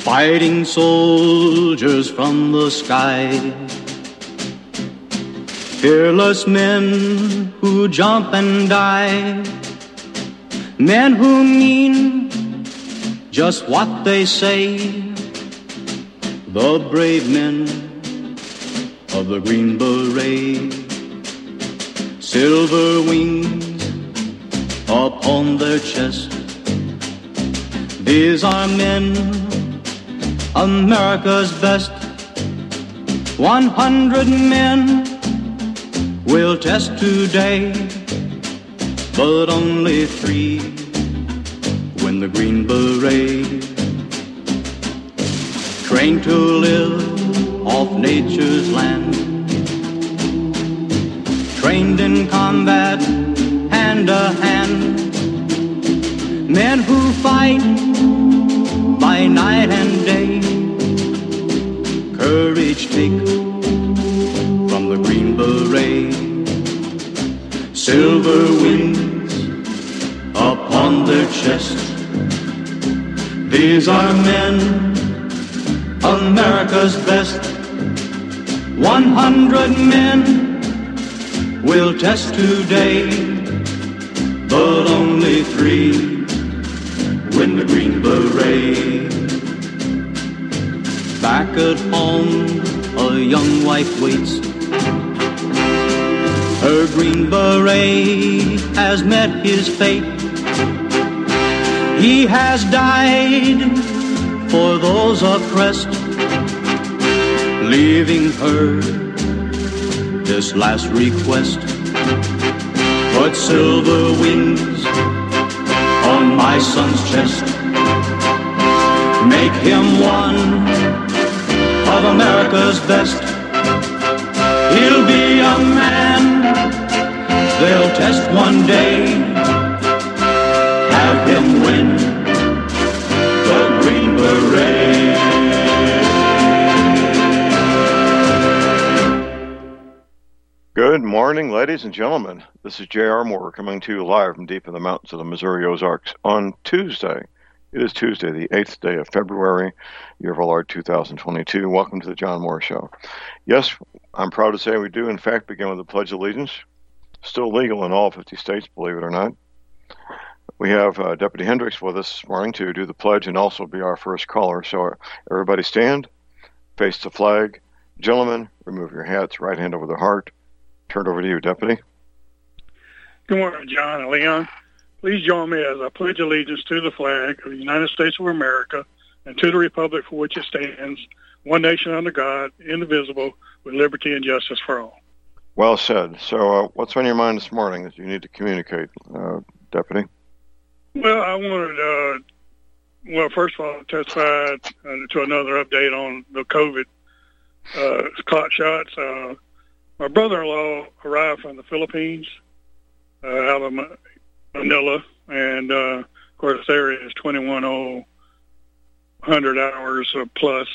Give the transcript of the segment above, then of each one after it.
fighting soldiers from the sky, fearless men who jump and die, men who mean just what they say, the brave men of the Green Beret, silver wings upon their chest. These are men, America's best. 100 men will test today, but only 3 win the Green Beret. Trained to live off nature's land, trained in combat hand to hand, men who fight by night and day, courage take from the Green Beret, silver wings upon their chest. These are men, America's best. 100 men will test today, but only 3 win the Green Beret. Back at home, a young wife waits. Her Green Beret has met his fate. He has died for those oppressed, leaving her this last request. Put silver wings on my son's chest. Make him one of America's best. He'll be a man they'll test one day. Have him win the Green Beret. Good morning, ladies and gentlemen. This is J.R. Moore coming to you live from deep in the mountains of the Missouri Ozarks on Tuesday. It is Tuesday, the 8th day of February, year of our Lord 2022. Welcome to the John Moore Show. Yes, I'm proud to say we do, in fact, begin with the Pledge of Allegiance. Still legal in all 50 states, believe it or not. We have Deputy Hendricks with us this morning to do the pledge and also be our first caller. So everybody stand, face the flag. Gentlemen, remove your hats, right hand over the heart. Turn it over to you, Deputy. Good morning, John and Leon. Please join me as I pledge allegiance to the flag of the United States of America and to the republic for which it stands, one nation under God, indivisible, with liberty and justice for all. Well said. So what's on your mind this morning that you need to communicate, Deputy? Well, I wanted, first of all, testify to another update on the COVID clot shots. My brother-in-law arrived from the Philippines, out of Manila, and of course there is 21,000 hours plus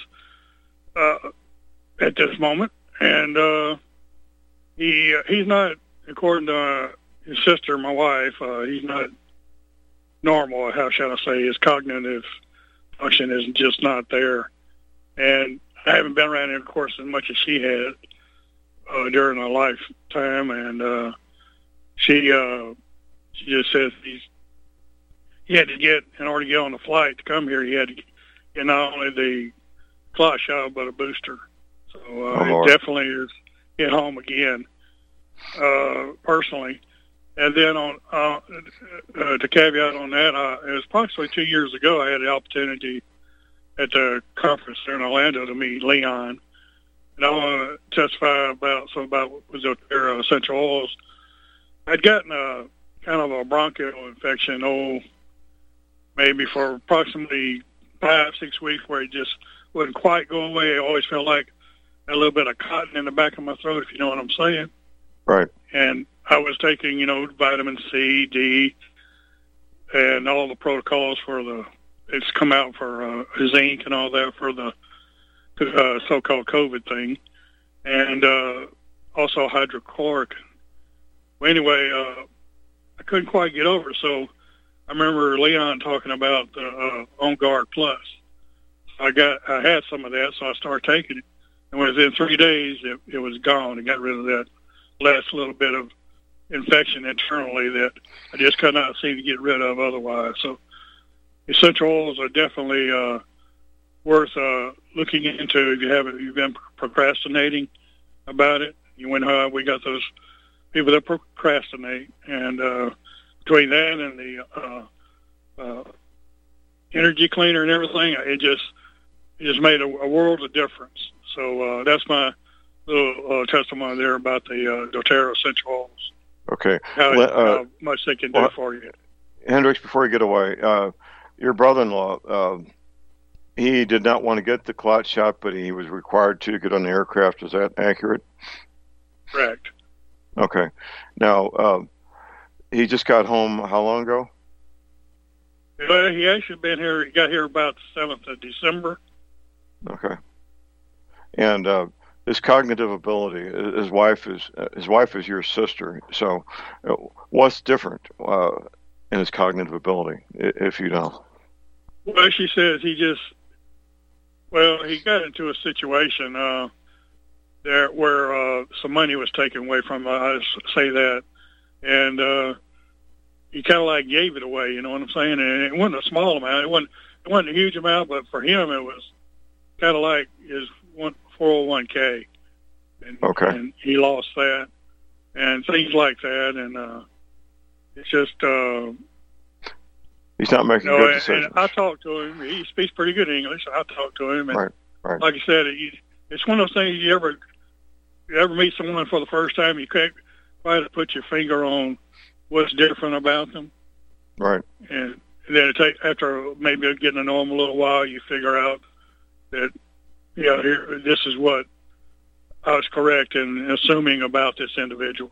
at this moment, and he's not, according to his sister, my wife, he's not normal. How shall I say? His cognitive function is just not there, and I haven't been around him, of course, as much as she had during our lifetime, and she just says he had to get, in order to get on the flight to come here, he had to get not only the clot shot but a booster. So it definitely is at home again, personally. And then on to caveat on that, it was approximately 2 years ago I had the opportunity at the conference there in Orlando to meet Leon. And I want to testify about what was up there, essential oils. I'd gotten a kind of a bronchial infection, maybe for approximately 5-6 weeks, where it just wouldn't quite go away. I always felt like a little bit of cotton in the back of my throat, if you know what I'm saying. Right. And I was taking, vitamin C, D, and all the protocols for it's come out for zinc and all that for the so-called COVID thing, and also hydrochloric. Well, anyway, I couldn't quite get over it, so I remember Leon talking about the On Guard Plus. I had some of that, so I started taking it. And within 3 days, it was gone. It got rid of that last little bit of infection internally that I just could not seem to get rid of otherwise. So essential oils are definitely worth looking into if you've been procrastinating about it. You went we got those people that procrastinate, and between that and the energy cleaner and everything, it just made a world of difference. So that's my little testimony there about the doTERRA essential oils. Okay. How much they can do for you. Hendricks, before you get away, your brother-in-law, he did not want to get the clot shot, but he was required to get on the aircraft. Is that accurate? Correct. Okay. Now, he just got home how long ago? Well, he actually been here. He got here about the 7th of December. Okay. And his cognitive ability, his wife is your sister. So, what's different in his cognitive ability, if you know? Well, she says he got into a situation there where some money was taken away from him. I say that, and he kind of like gave it away. You know what I'm saying? And it wasn't a small amount. It wasn't a huge amount, but for him, it was kind of like his 401k. Okay. And he lost that, and things like that, and it's just. He's not making good decisions. And I talked to him. He speaks pretty good English. I talked to him, and right. Like I said, it's one of those things you ever meet someone for the first time, you can't quite put your finger on what's different about them. Right. And then after maybe getting to know them a little while, you figure out that this is what I was correct in assuming about this individual.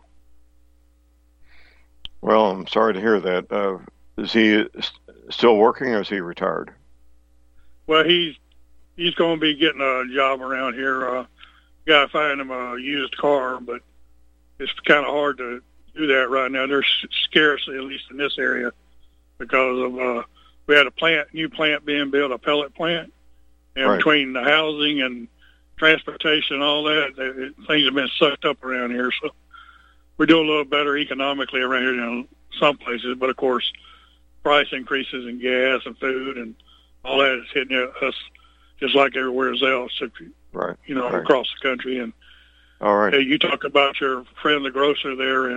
Well, I'm sorry to hear that. Is he still working, or is he retired? Well, he's going to be getting a job around here. Got to find him a used car, but it's kind of hard to do that right now. They're scarce, at least in this area, because of we had a new plant being built, a pellet plant, and right. Between the housing and transportation and all that, things have been sucked up around here. So we're doing a little better economically around here than some places, but of course, price increases in gas and food and all that is hitting us just like everywhere else, right. Across the country. And all right, you talk about your friend, the grocer there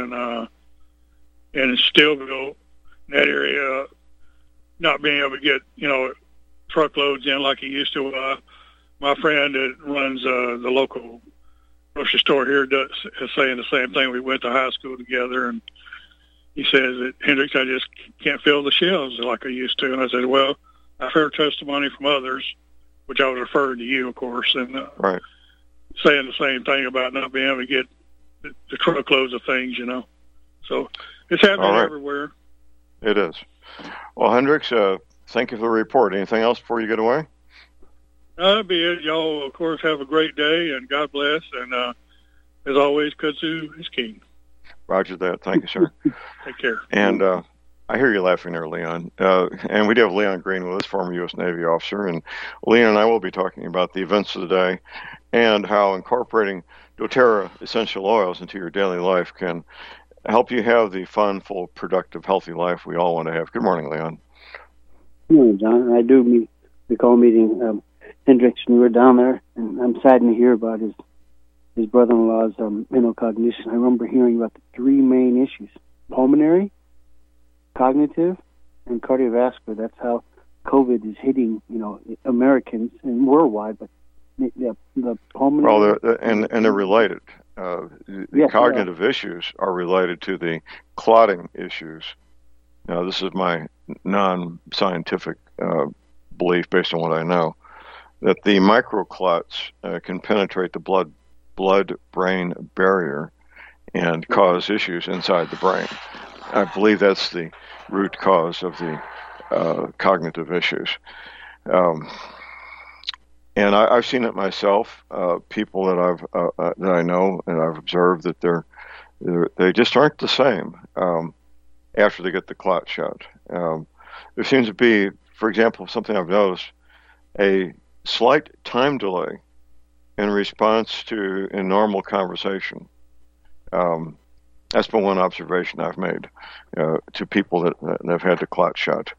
in Stillville, in that area, not being able to get truckloads in like he used to. My friend that runs the local grocery store here is saying the same thing. We went to high school together, and he says that, Hendricks, I just can't fill the shelves like I used to. And I said, well, I've heard testimony from others, which I was referring to you, of course, and right. saying the same thing about not being able to get the truckloads of things, So it's happening everywhere. It is. Well, Hendricks, thank you for the report. Anything else before you get away? That'll be it. Y'all, of course, have a great day, and God bless. And as always, kudzu is king. Roger that. Thank you, sir. Take care. And I hear you laughing there, Leon. And we do have Leon Green with us, former U.S. Navy officer. And Leon and I will be talking about the events of the day and how incorporating doTERRA essential oils into your daily life can help you have the fun, full, productive, healthy life we all want to have. Good morning, Leon. Good morning, John. I do recall meeting Hendricks when we were down there, and I'm saddened to hear about his brother-in-law's mental cognition. I remember hearing about the three main issues: pulmonary, cognitive, and cardiovascular. That's how COVID is hitting, Americans and worldwide. But the pulmonary, well, and they're related. The cognitive issues are related to the clotting issues. Now, this is my non-scientific belief based on what I know, that the microclots can penetrate the blood-brain barrier and cause issues inside the brain. I believe that's the root cause of the cognitive issues. And I've seen it myself. People that I know and I've observed that they just aren't the same after they get the clot shot. There seems to be, for example, something I've noticed, a slight time delay in response to in normal conversation. That's been one observation I've made to people that have had the clot shot.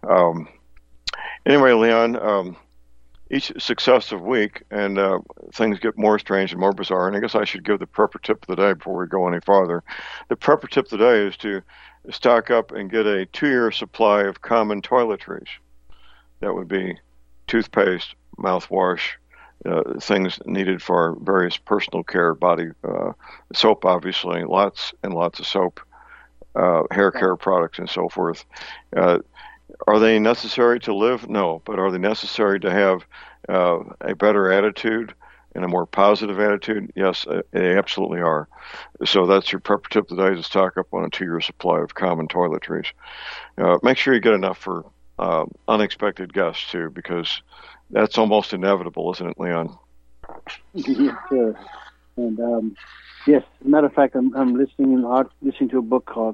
Anyway, Leon, each successive week, and things get more strange and more bizarre, and I guess I should give the prepper tip of the day before we go any farther. The prepper tip of the day is to stock up and get a 2-year supply of common toiletries. That would be toothpaste, mouthwash, things needed for various personal care, body soap, obviously, lots and lots of soap, hair care products, and so forth. Are they necessary to live? No, but are they necessary to have a better attitude and a more positive attitude? Yes, they absolutely are. So that's your prep tip today, to stock up on a 2-year supply of common toiletries. Make sure you get enough for unexpected guests, too, because that's almost inevitable, isn't it, Leon? Yes, sir. And yes, as a matter of fact, I'm listening to a book called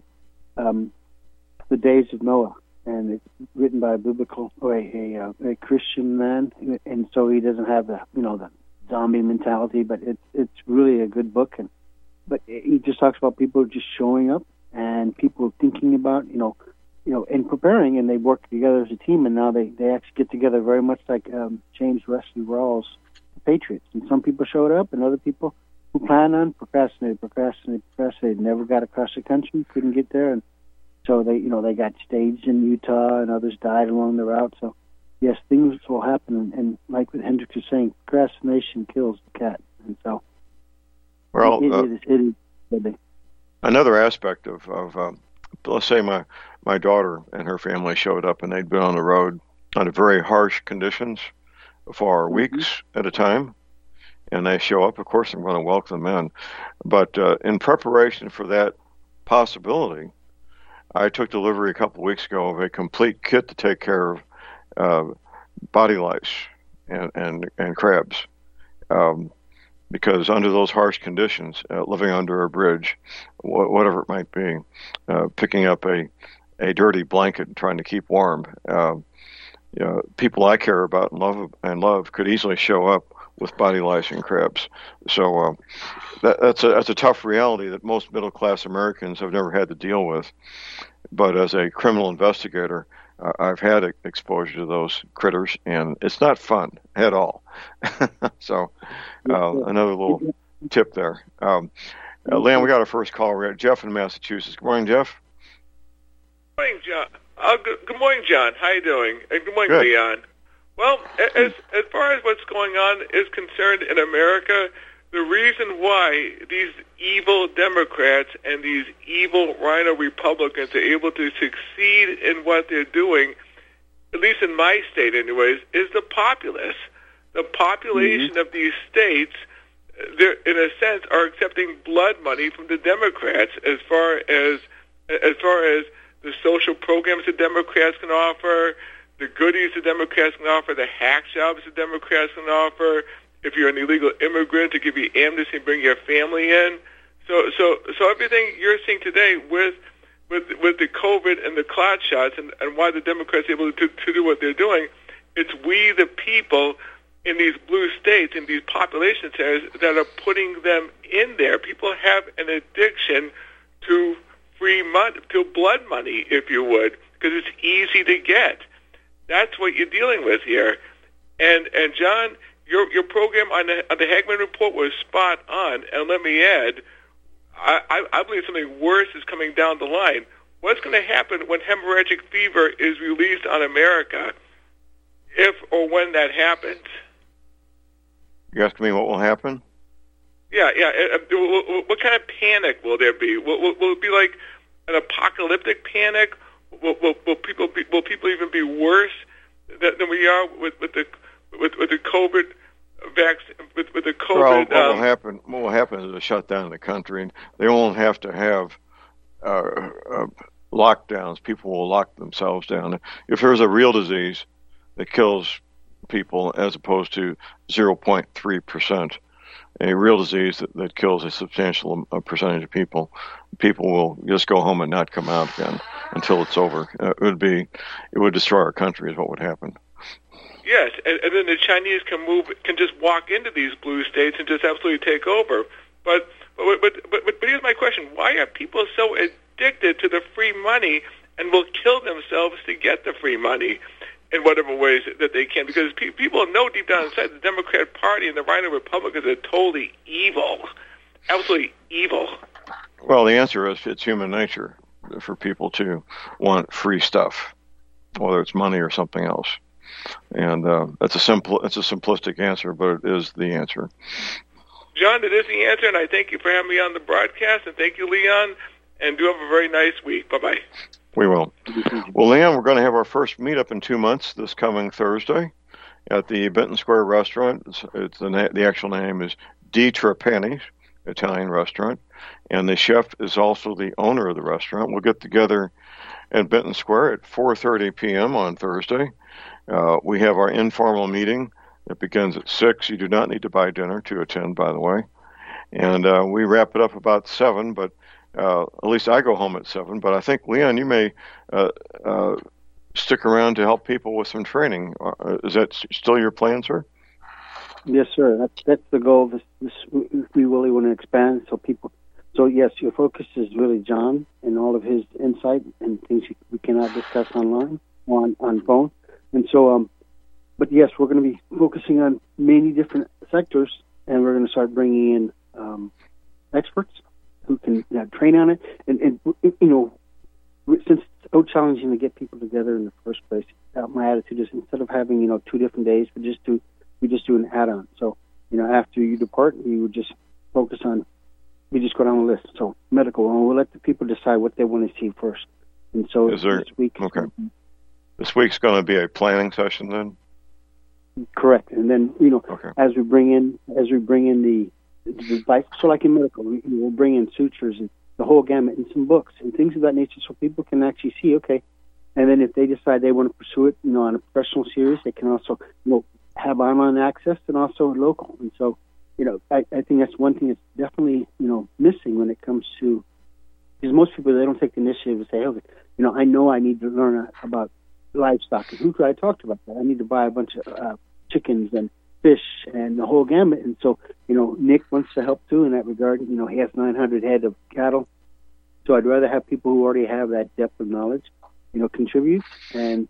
The Days of Noah, and it's written by a Christian man, and so he doesn't have the zombie mentality, but it's really a good book. But he just talks about people just showing up and people thinking about and preparing, and they work together as a team, and now they actually get together very much like James Wesley Rawls, the Patriots. And some people showed up, and other people who planned on procrastinated, never got across the country, couldn't get there, and so they got staged in Utah, and others died along the route. So yes, things will happen, and like what Hendricks was saying, procrastination kills the cat, and so it is. Another aspect of let's say my daughter and her family showed up, and they'd been on the road under very harsh conditions for weeks at a time, and they show up. Of course, I'm going to welcome them in. But in preparation for that possibility, I took delivery a couple of weeks ago of a complete kit to take care of body lice and crabs. Because under those harsh conditions, living under a bridge, whatever it might be, picking up a dirty blanket and trying to keep warm, people I care about and love could easily show up with body lice and crabs. So that's a tough reality that most middle-class Americans have never had to deal with. But as a criminal investigator, I've had exposure to those critters, and it's not fun at all. So another little tip there. Leon, we got our first call. We got Jeff in Massachusetts. Good morning, Jeff. Good morning, John. Good morning, John. How you doing? And good morning, Good. Leon. Well, as far as what's going on is concerned in America, the reason why these evil Democrats and these evil rhino Republicans are able to succeed in what they're doing, at least in my state anyways, is the populace. The population of these states, they're, in a sense, are accepting blood money from the Democrats as far as the social programs the Democrats can offer, the goodies the Democrats can offer, the hack jobs the Democrats can offer. If you're an illegal immigrant, to give you amnesty and bring your family in. So everything you're seeing today with the COVID and the clot shots and why the Democrats are able to do what they're doing, it's we the people in these blue states, in these population centers, that are putting them in there. People have an addiction to free money, to blood money, if you would, because it's easy to get. That's what you're dealing with here. And John, your program on the Hagmann Report was spot on. And let me add, I believe something worse is coming down the line. What's going to happen when hemorrhagic fever is released on America, if or when that happens? You asking me what will happen? Yeah. What kind of panic will there be? Will it be like an apocalyptic panic? Will people even be worse than we are with the COVID vaccine? With the COVID, what will happen is a shutdown in the country, and they won't have to have lockdowns. People will lock themselves down. If there's a real disease that kills people, as opposed to 0.3%, a real disease that kills a substantial percentage of people will just go home and not come out again until it's over. It would destroy our country is what would happen. Yes, and then the Chinese can just walk into these blue states and just absolutely take over. But here's my question: why are people so addicted to the free money and will kill themselves to get the free money in whatever ways that they can? Because people know deep down inside the Democrat Party and the Rhino Republicans are totally evil, absolutely evil. Well, the answer is it's human nature for people to want free stuff, whether it's money or something else. And it's a simplistic answer, but it is the answer. John, it is the answer, and I thank you for having me on the broadcast, and thank you, Leon, and do have a very nice week. Bye-bye. We will. Well, Leon, we're going to have our first meetup in 2 months this coming Thursday at the Benton Square restaurant. The actual name is Di Trapani, Italian restaurant, and the chef is also the owner of the restaurant. We'll get together at Benton Square at 4:30 p.m. on Thursday. We have our informal meeting. It begins at 6. You do not need to buy dinner to attend, by the way. And we wrap it up about 7, but at least I go home at 7. But I think, Leon, you may stick around to help people with some training. Is that still your plan, sir? Yes, sir. That's the goal. We really want to expand so people. So yes, your focus is really John and all of his insight and things we cannot discuss online on phone. And so, but yes, we're going to be focusing on many different sectors, and we're going to start bringing in experts who can train on it. And since it's so challenging to get people together in the first place, my attitude is instead of having 2 different days, we just do an add-on. So after you depart, we would just focus on. We just go down the list. So medical, and we'll let the people decide what they want to see first. And so this week, okay. This week's going to be a planning session then. Correct. And then okay. as we bring in the device, so like in medical, we'll bring in sutures and the whole gamut and some books and things of that nature, so people can actually see. Okay, and then if they decide they want to pursue it, on a professional series, they can also have online access and also local. And so. I think that's one thing that's definitely, missing when it comes to, because most people, they don't take the initiative to say, okay, I know I need to learn about livestock. And who could I talk to about that? I need to buy a bunch of chickens and fish and the whole gamut. And so, Nick wants to help too in that regard. He has 900 head of cattle. So I'd rather have people who already have that depth of knowledge, contribute and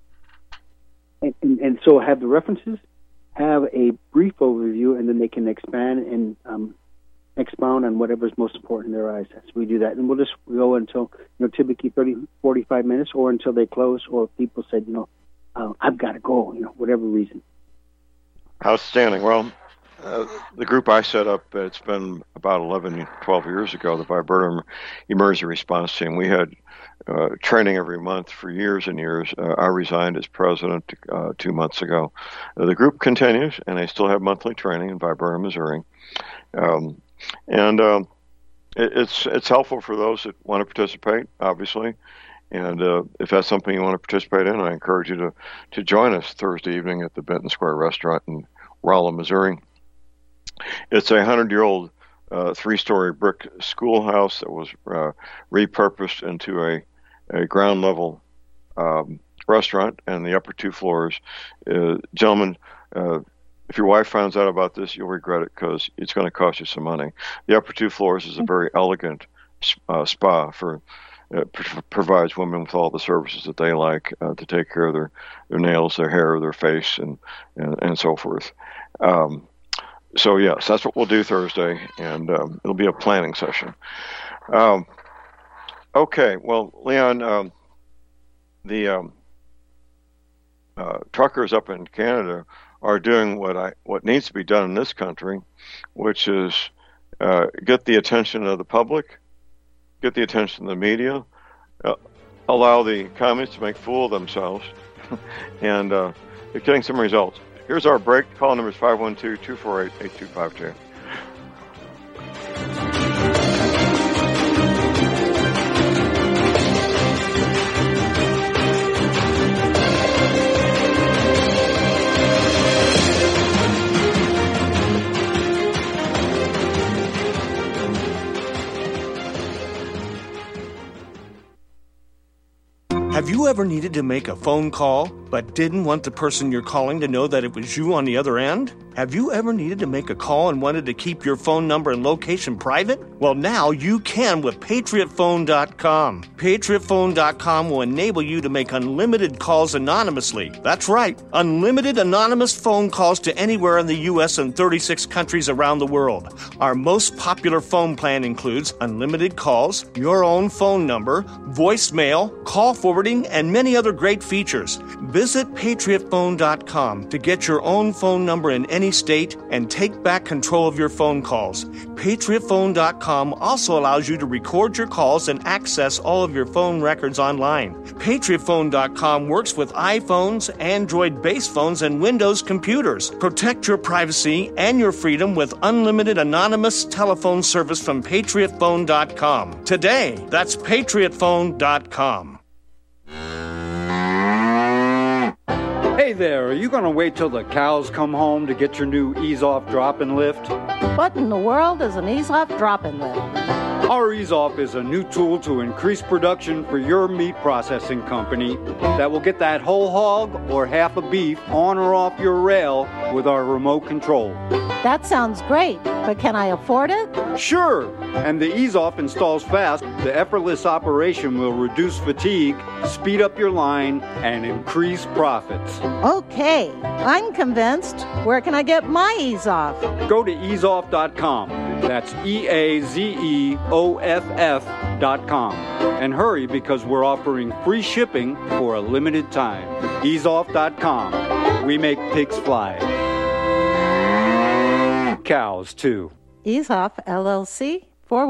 so have the references, have a brief overview, and then they can expand and expound on whatever's most important in their eyes as we do that. And we'll just go until, typically 30, 45 minutes, or until they close, or people said, I've got to go, whatever reason. Outstanding. Well, the group I set up, it's been about 11, 12 years ago, the Viburnum Emergency Response Team. We had training every month for years and years. I resigned as president 2 months ago. The group continues, and they still have monthly training in Viburnum, Missouri. It's helpful for those that want to participate, obviously. And if that's something you want to participate in, I encourage you to join us Thursday evening at the Benton Square Restaurant in Rolla, Missouri. It's a 100-year-old 3-story brick schoolhouse that was repurposed into a ground-level restaurant, and the upper 2 floors. Gentlemen, if your wife finds out about this, you'll regret it because it's going to cost you some money. The upper 2 floors is a very elegant spa for provides women with all the services that they like to take care of their nails, their hair, their face, and so forth. So yes, that's what we'll do Thursday, and it'll be a planning session. Okay, well, Leon, the truckers up in Canada are doing what needs to be done in this country, which is get the attention of the public, get the attention of the media, allow the communists to make fool of themselves, and they're getting some results. Here's our break. Call number is 512-248-8252. Have you ever needed to make a phone call, but didn't want the person you're calling to know that it was you on the other end? Have you ever needed to make a call and wanted to keep your phone number and location private? Well, now you can with PatriotPhone.com. PatriotPhone.com will enable you to make unlimited calls anonymously. That's right, unlimited anonymous phone calls to anywhere in the U.S. and 36 countries around the world. Our most popular phone plan includes unlimited calls, your own phone number, voicemail, call forwarding, and many other great features. Visit PatriotPhone.com to get your own phone number in any state and take back control of your phone calls. PatriotPhone.com also allows you to record your calls and access all of your phone records online. PatriotPhone.com works with iPhones, Android-based phones, and Windows computers. Protect your privacy and your freedom with unlimited anonymous telephone service from PatriotPhone.com. Today, that's PatriotPhone.com. Hey there, are you going to wait till the cows come home to get your new ease-off drop-and lift? What in the world is an ease-off drop-and lift? Our ease-off is a new tool to increase production for your meat processing company that will get that whole hog or half a beef on or off your rail with our remote control. That sounds great, but can I afford it? Sure, and the ease-off installs fast. The effortless operation will reduce fatigue, speed up your line, and increase profits. Okay, I'm convinced. Where can I get my ease-off? Go to easeoff.com. That's EAZEOFF.com. And hurry because we're offering free shipping for a limited time. Easeoff.com. We make pigs fly. Cows, too. EaseOff, LLC,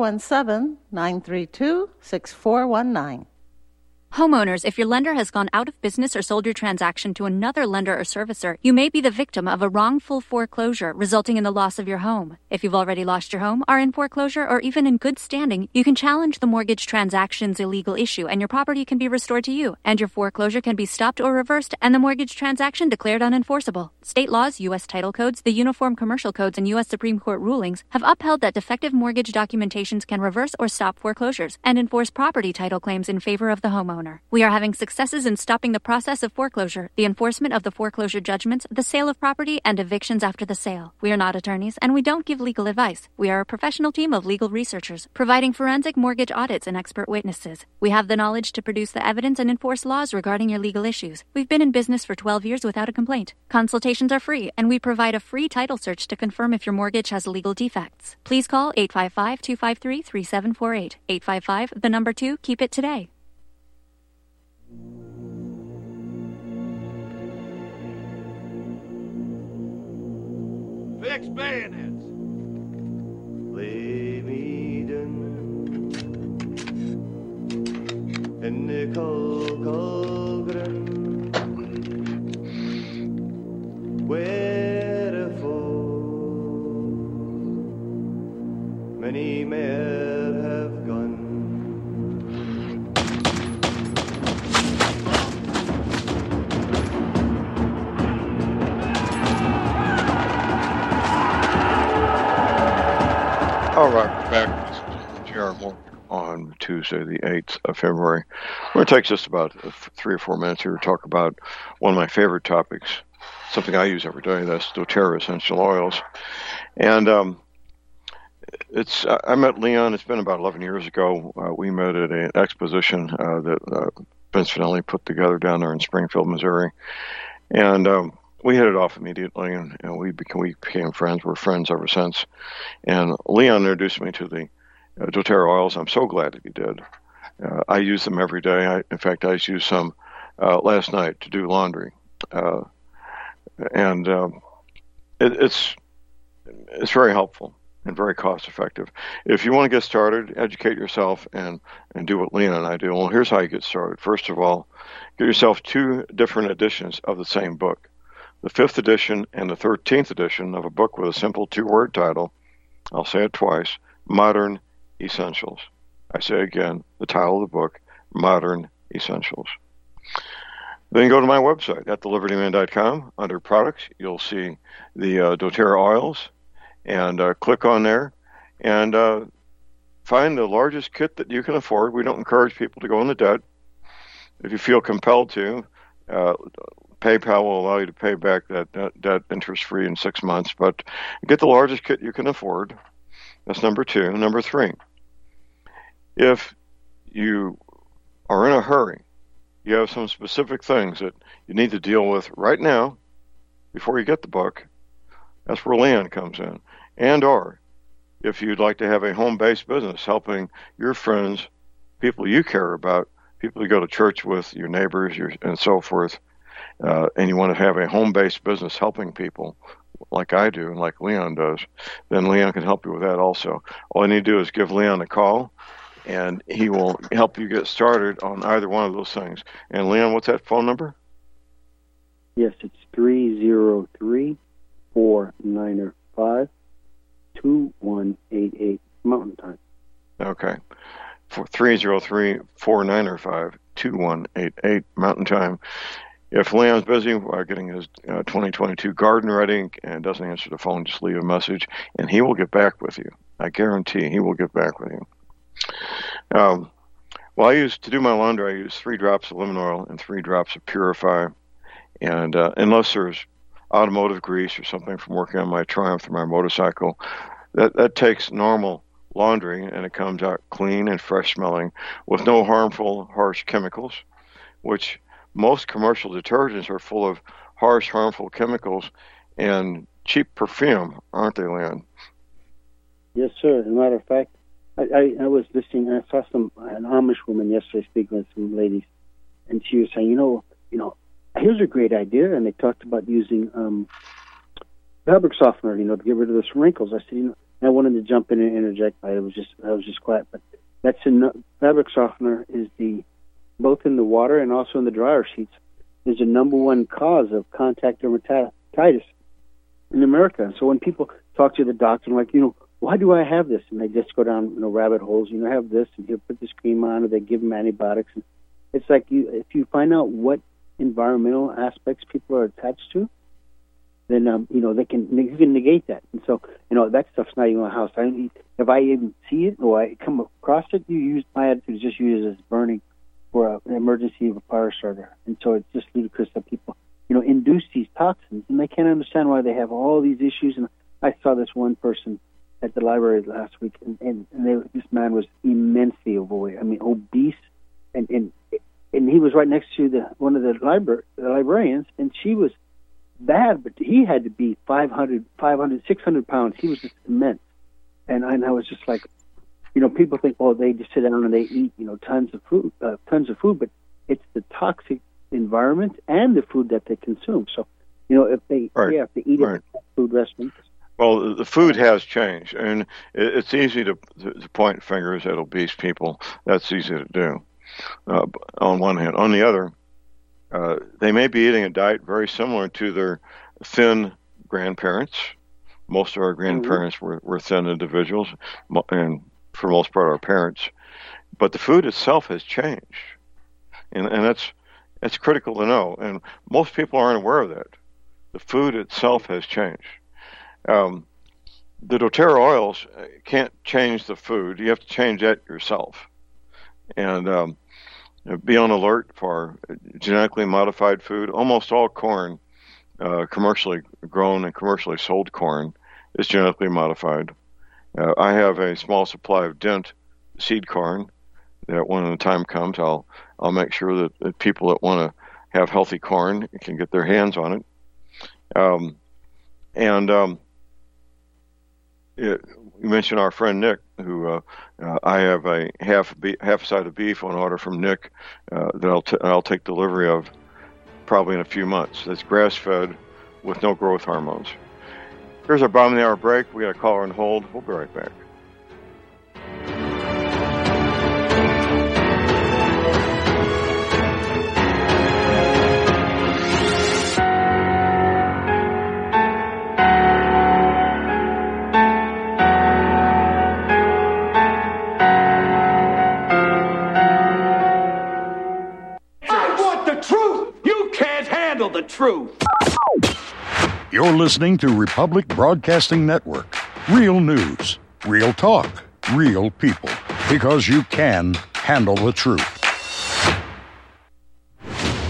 417-932-6419. Homeowners, if your lender has gone out of business or sold your transaction to another lender or servicer, you may be the victim of a wrongful foreclosure resulting in the loss of your home. If you've already lost your home, are in foreclosure, or even in good standing, you can challenge the mortgage transaction's illegal issue and your property can be restored to you, and your foreclosure can be stopped or reversed and the mortgage transaction declared unenforceable. State laws, U.S. title codes, the Uniform Commercial Codes, and U.S. Supreme Court rulings have upheld that defective mortgage documentations can reverse or stop foreclosures and enforce property title claims in favor of the homeowner. We are having successes in stopping the process of foreclosure, the enforcement of the foreclosure judgments, the sale of property, and evictions after the sale. We are not attorneys, and we don't give legal advice. We are a professional team of legal researchers, providing forensic mortgage audits and expert witnesses. We have the knowledge to produce the evidence and enforce laws regarding your legal issues. We've been in business for 12 years without a complaint. Consultations are free, and we provide a free title search to confirm if your mortgage has legal defects. Please call 855-253-3748. 855, 2, keep it today. Fix bayonets. Lay me down in the cold ground, wherefore many men have gone. All right, we're back. This is J.R. Moore on Tuesday, the 8th of February. We're going to take just about 3 or 4 minutes here to talk about one of my favorite topics, something I use every day. That's doTERRA essential oils. And I met Leon. It's been about 11 years ago. We met at an exposition that Vince Finelli put together down there in Springfield, Missouri. And we hit it off immediately, and we became friends. We're friends ever since. And Leon introduced me to the doTERRA oils. I'm so glad that he did. I use them every day. In fact, I used some last night to do laundry. It's very helpful and very cost effective. If you want to get started, educate yourself and do what Leon and I do. Well, here's how you get started. First of all, get yourself 2 different editions of the same book. The 5th edition and the 13th edition of a book with a simple 2-word title. I'll say it twice: Modern Essentials. I say again, the title of the book, Modern Essentials. Then go to my website at thelibertyman.com. Under products, you'll see the doTERRA oils, and click on there and find the largest kit that you can afford. We don't encourage people to go into debt. If you feel compelled to, PayPal will allow you to pay back that debt interest-free in 6 months, but get the largest kit you can afford. That's number 2. Number 3, if you are in a hurry, you have some specific things that you need to deal with right now before you get the book, that's where Leon comes in. And or if you'd like to have a home-based business helping your friends, people you care about, people you go to church with, your neighbors, and so forth, and you want to have a home-based business helping people like I do and like Leon does, then Leon can help you with that also. All you need to do is give Leon a call, and he will help you get started on either one of those things. And Leon, what's that phone number? Yes, it's 303-495-2188 Mountain Time. Okay. For 303-495-2188 Mountain Time. If Leon's busy getting his 2022 garden ready and doesn't answer the phone, just leave a message, and he will get back with you. I guarantee he will get back with you. To do my laundry, I use 3 drops of lemon oil and 3 drops of Purify. And unless there's automotive grease or something from working on my Triumph or my motorcycle, that takes normal laundry, and it comes out clean and fresh smelling with no harmful, harsh chemicals, which most commercial detergents are full of harsh, harmful chemicals and cheap perfume, aren't they, Leon? Yes, sir. As a matter of fact, I was listening, I saw an Amish woman yesterday speaking with some ladies, and she was saying, you know, here's a great idea, and they talked about using fabric softener, to get rid of those wrinkles. I said, I wanted to jump in and interject. I was just quiet, but fabric softener is both in the water and also in the dryer sheets, is the number one cause of contact dermatitis in America. And so when people talk to the doctor, like, why do I have this? And they just go down, rabbit holes. Have this, and you put this cream on, or they give them antibiotics. And it's like if you find out what environmental aspects people are attached to, then you can negate that. And so that stuff's not even in my house. If I even see it or I come across it, my attitude is just use it as burning for an emergency of a fire starter. And so it's just ludicrous that people induce these toxins, and they can't understand why they have all these issues. And I saw this one person at the library last week, and this man was immensely overweight. I mean, obese, and he was right next to one of the librarians, and she was bad, but he had to be 500, 600 pounds. He was just immense. And I was just like, people think, they just sit down and they eat, tons of food, but it's the toxic environment and the food that they consume. So, if they have to eat at food restaurants. Well, the food has changed, and it's easy to point fingers at obese people. That's easy to do, on one hand. On the other, they may be eating a diet very similar to their thin grandparents. Most of our grandparents were thin individuals, and for the most part, our parents. But the food itself has changed, and that's critical to know. And most people aren't aware of that. The food itself has changed. The doTERRA oils can't change the food. You have to change that yourself. And be on alert for genetically modified food. Almost all corn, commercially grown and commercially sold corn, is genetically modified. I have a small supply of Dent seed corn that when the time comes, I'll make sure that people that want to have healthy corn can get their hands on it. You mentioned our friend Nick, who I have a half side of beef on order from Nick that I'll take delivery of probably in a few months. That's grass-fed with no growth hormones. Here's our bottom of the hour break. We got a caller on hold. We'll be right back. The truth. You're listening to Republic Broadcasting Network. Real news, real talk, real people. Because you can handle the truth.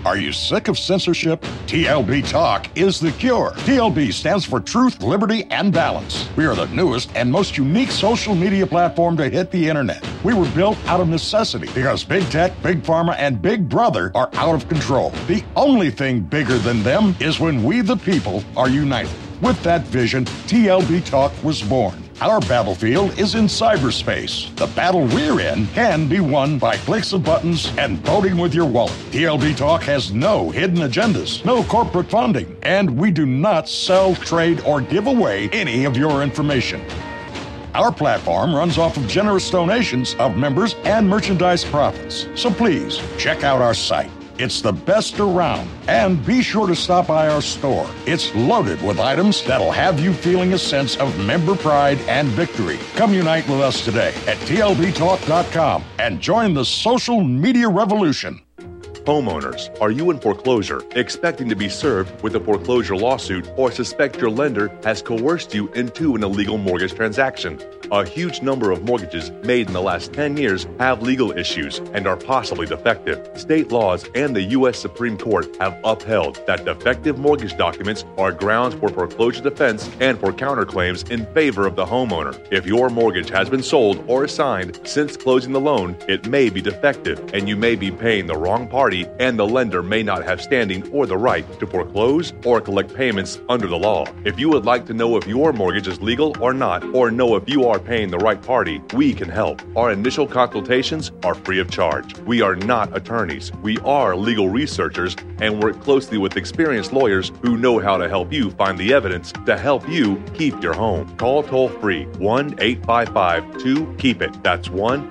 Are you sick of censorship? TLB Talk is the cure. TLB stands for Truth, Liberty, and Balance. We are the newest and most unique social media platform to hit the internet. We were built out of necessity because Big Tech, Big Pharma, and Big Brother are out of control. The only thing bigger than them is when we, the people, are united. With that vision, TLB Talk was born. Our battlefield is in cyberspace. The battle we're in can be won by clicks of buttons and voting with your wallet. TLB Talk has no hidden agendas, no corporate funding, and we do not sell, trade, or give away any of your information. Our platform runs off of generous donations of members and merchandise profits. So please, check out our site. It's the best around. And be sure to stop by our store. It's loaded with items that'll have you feeling a sense of member pride and victory. Come unite with us today at tlbtalk.com and join the social media revolution. Homeowners, are you in foreclosure, expecting to be served with a foreclosure lawsuit, or suspect your lender has coerced you into an illegal mortgage transaction? A huge number of mortgages made in the last 10 years have legal issues and are possibly defective. State laws and the U.S. Supreme Court have upheld that defective mortgage documents are grounds for foreclosure defense and for counterclaims in favor of the homeowner. If your mortgage has been sold or assigned since closing the loan, it may be defective and you may be paying the wrong party, and the lender may not have standing or the right to foreclose or collect payments under the law. If you would like to know if your mortgage is legal or not, or know if you are paying the right party, we can help. Our initial consultations are free of charge. We are not attorneys. We are legal researchers and work closely with experienced lawyers who know how to help you find the evidence to help you keep your home. Call toll-free 1-855-2-KEEP-IT. That's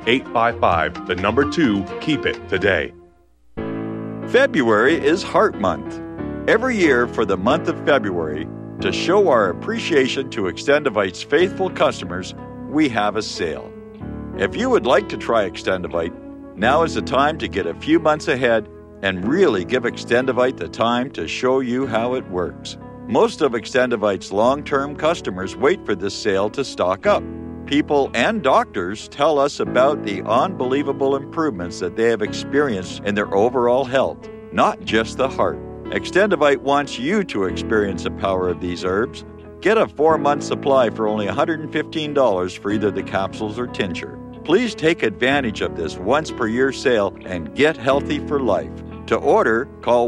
1-855-2-KEEP-IT today. February is Heart Month. Every year for the month of February, to show our appreciation to Extendivite's faithful customers, we have a sale. If you would like to try Extendivite, now is the time to get a few months ahead and really give Extendivite the time to show you how it works. Most of Extendivite's long-term customers wait for this sale to stock up. People and doctors tell us about the unbelievable improvements that they have experienced in their overall health, not just the heart. Extendivite wants you to experience the power of these herbs. Get a 4-month supply for only $115 for either the capsules or tincture. Please take advantage of this once-per-year sale and get healthy for life. To order, call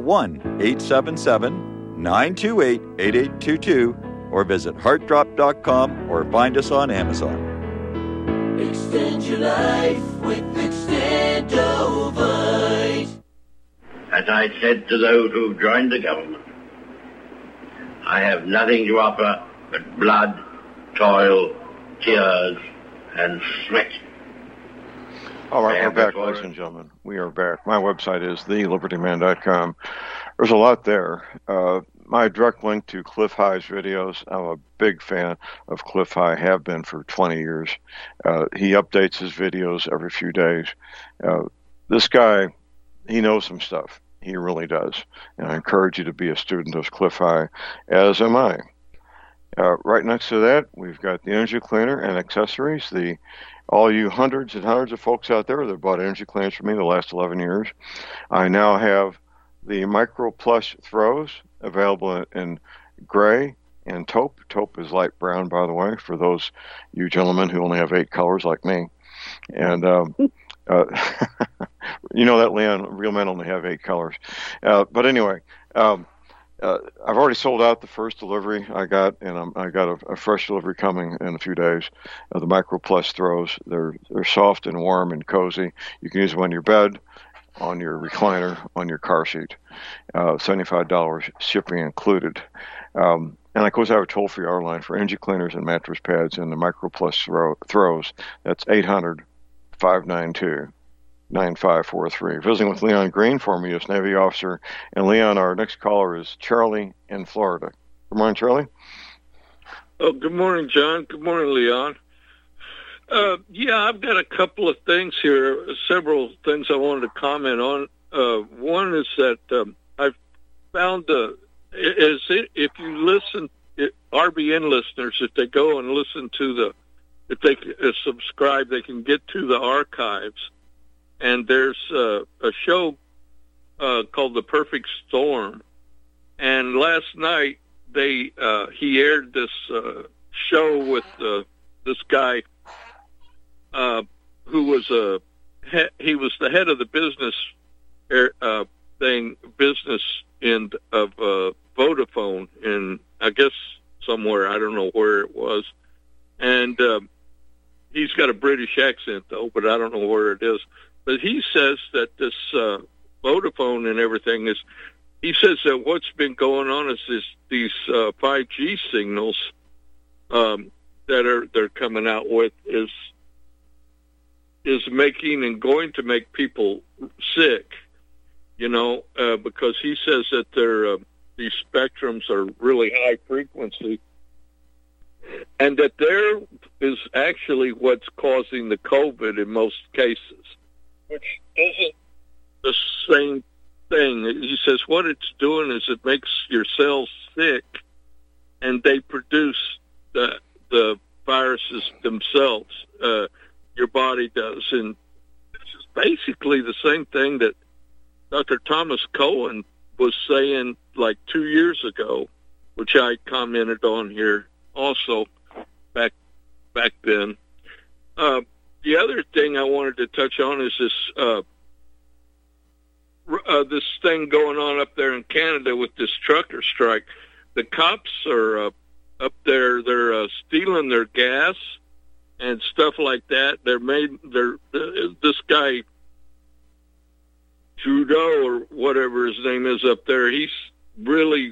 1-877-928-8822 or visit heartdrop.com or find us on Amazon. Extend your life with Extendovite. As I said to those who've joined the government, I have nothing to offer but blood, toil, tears, and sweat. All right, we're back, ladies and gentlemen. We are back. My website is thelibertyman.com. There's a lot there. My direct link to Cliff High's videos. I'm a big fan of Cliff High, have been for 20 years. He updates his videos every few days. This guy, he knows some stuff. He really does. And I encourage you to be a student of Cliff High, as am I. Right next to that, we've got the energy cleaner and accessories. All you hundreds and hundreds of folks out there that bought energy cleaners from me the last 11 years. I now have the Micro Plus throws available in gray and taupe. Taupe is light brown, by the way, for those you gentlemen who only have 8 colors like me. And you know that, Leon, real men only have 8 colors. But anyway, I've already sold out the first delivery I got, and I got a fresh delivery coming in a few days. The Micro Plus throws, they're soft and warm and cozy. You can use them on your bed, on your recliner, on your car seat. $75 shipping included. And of course, I have a toll-free hour line for energy cleaners and mattress pads and the Micro Plus throws. That's 800-592-9543. Visiting with Leon Green, former U.S. Navy officer. And Leon, our next caller is Charlie in Florida. Good morning, Charlie. Oh, good morning, John. Good morning, Leon. I've got a couple of things here, several things I wanted to comment on. One is that I've found if you listen, RBN listeners, if they go and listen to if they subscribe, they can get to the archives. And there's a show called The Perfect Storm. And last night he aired this show with this guy who was he was the head of the business of Vodafone in, I guess, somewhere, I don't know where it was. And he's got a British accent, though, but I don't know where it is. But he says that this Vodafone and everything is, he says that what's been going on is these 5G signals that they're coming out with is making and going to make people sick, because he says that these spectrums are really high frequency, and that there is actually what's causing the COVID in most cases, which isn't the same thing. He says what it's doing is it makes your cells sick, and they produce the viruses themselves. Your body does, and this is basically the same thing that Dr. Thomas Cohen was saying like 2 years ago, which I commented on here also back then. The other thing I wanted to touch on is this thing going on up there in Canada with this trucker strike. The cops are up there; they're stealing their gas and stuff like that. This guy Trudeau or whatever his name is up there, he's really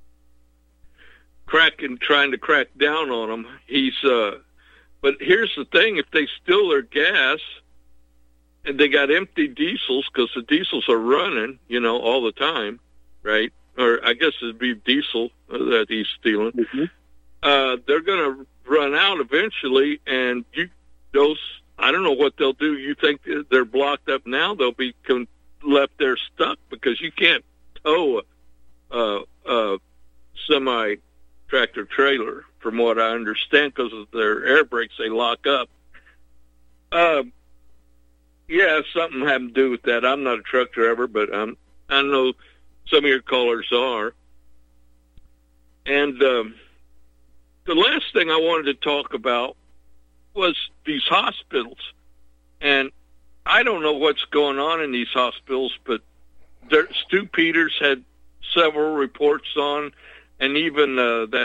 trying to crack down on them. But here's the thing: if they steal their gas and they got empty diesels, because the diesels are running, all the time, right? Or I guess it'd be diesel that he's stealing. Mm-hmm. They're going to run out eventually, and I don't know what they'll do. You think they're blocked up now? They'll be left there stuck because you can't tow a semi-tractor trailer, from what I understand, because of their air brakes, they lock up. Yeah, something having to do with that. I'm not a truck driver, but I know some of your callers are. And the last thing I wanted to talk about was these hospitals. And I don't know what's going on in these hospitals, but Stu Peters had several reports on, and even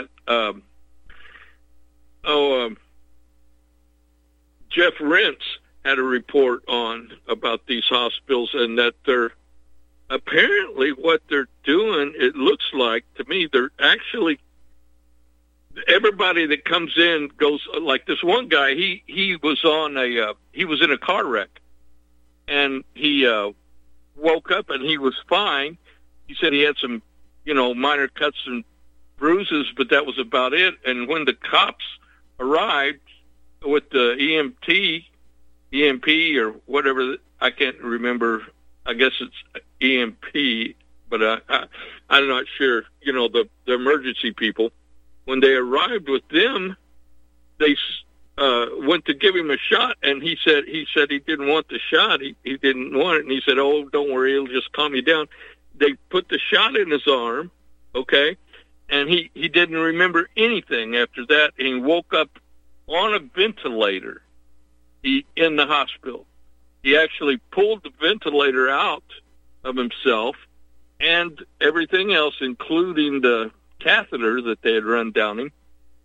Jeff Rentz had a report on about these hospitals, and that they're apparently what they're doing, it looks like to me, they're actually, everybody that comes in goes, like this one guy, he was in a car wreck, and he woke up and he was fine. He said he had some, minor cuts and bruises, but that was about it. And when the cops arrived with the EMP or whatever, I can't remember. I guess it's EMP, but I'm not sure. The emergency people, when they arrived with them, they went to give him a shot, and he said he didn't want the shot. He didn't want it, and he said, "Oh, don't worry, it'll just calm you down." They put the shot in his arm, okay, and he didn't remember anything after that. And he woke up on a ventilator in the hospital. He actually pulled the ventilator out of himself and everything else, including the catheter that they had run down him.